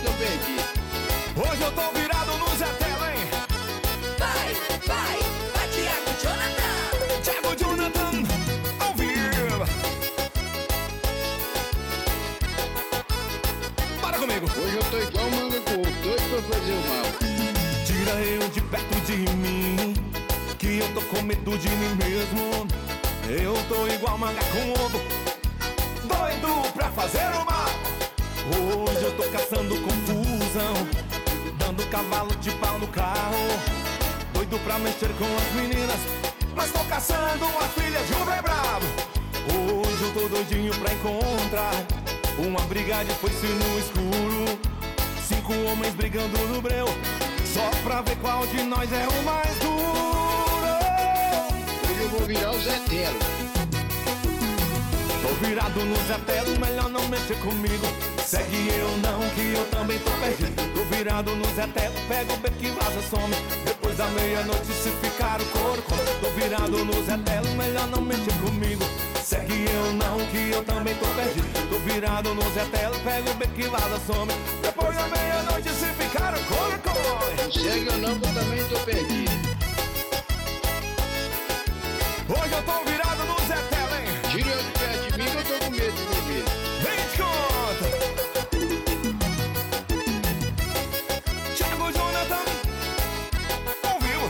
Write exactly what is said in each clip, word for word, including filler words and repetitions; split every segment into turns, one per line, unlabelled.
tô perdido.
Hoje eu tô virado no Zé Tela, hein?
Vai, vai, vai Thiago Jonathan.
Thiago Jonathan, ao vivo. Para comigo.
Hoje eu tô igual manga com ovo, doido pra fazer o mal.
Tira eu de perto de mim, que eu tô com medo de mim mesmo. Eu tô igual manga com ovo, doido pra fazer o mal. Hoje eu tô caçando confusão, dando cavalo de pau no carro, doido pra mexer com as meninas, mas tô caçando as filhas de um rei bravo. Hoje eu tô doidinho pra encontrar uma briga de foice no escuro, cinco homens brigando no breu, só pra ver qual de nós é o mais duro.
Hoje eu vou virar o Zé Telo.
Tô virado no Zé Telo, melhor não mexer comigo. Segue eu não, que eu também tô perdido. Tô virado no Zé Telo, pega o beco e vaza, some. Depois da meia-noite se ficar o couro come. Tô virado no Zé Telo, melhor não mexer comigo. Segue eu não, que eu também tô perdido. Tô virado no Zé Telo, pega o beco e vaza, some. Depois da meia-noite se ficar o couro come.
Não segue ou não, que eu também tô perdido.
Hoje eu tô virado no Zé Telo, hein?
Tira eu de perto de mim que eu tô com medo de beber.
Vem de conta! Thiago Jonathan, ao vivo.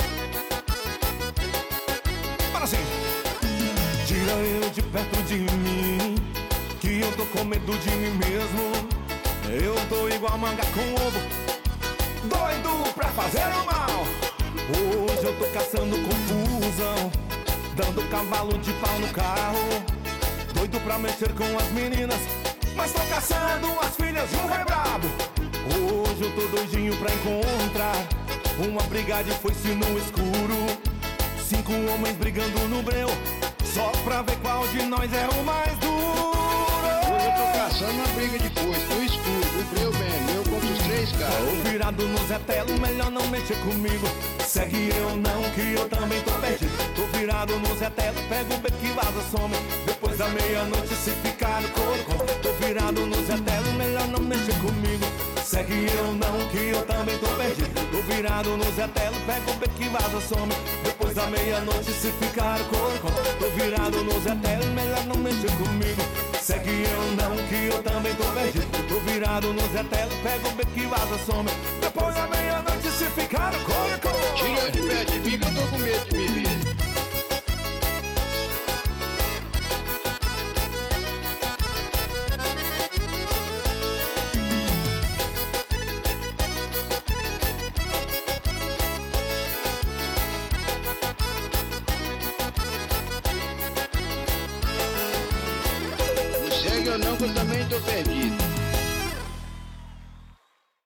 Para assim. Tira eu de perto de mim, que eu tô com medo de mim mesmo. Eu tô igual manga com ovo, doido pra fazer o mal. Hoje eu tô caçando confusão, dando cavalo de pau no carro, doido pra mexer com as meninas, mas tô caçando as filhas de um rei brabo. Hoje eu tô doidinho pra encontrar uma briga de foice no escuro, cinco homens brigando no breu, só pra ver qual de nós é o mais duro.
Hoje eu tô caçando uma briga de foice, no escuro, no breu mesmo, eu contra os três caras.
Tô virado no Zé Telo, melhor não mexer comigo. Segue eu não, que eu também tô perdido. Tô virado no Zé Telo, pega o beco e vaza, some. Depois da meia-noite se ficar no couro come. Tô virado no Zé Telo, melhor não mexer comigo. Segue eu não, que eu também tô perdido. Tô virado no Zé Telo, pega o beco e vaza, some. Depois da meia-noite se ficar no couro come. Tô virado no Zé Telo, melhor não mexer comigo. Segue eu não, que eu também tô perdido. Tô virado no Zé Telo, pega o beco e vaza, some. Depois da meia-noite se ficar no couro come.
Tira eu de perto de mim que eu tô com medo de beber. Não segue ou não, que eu também tô perdido.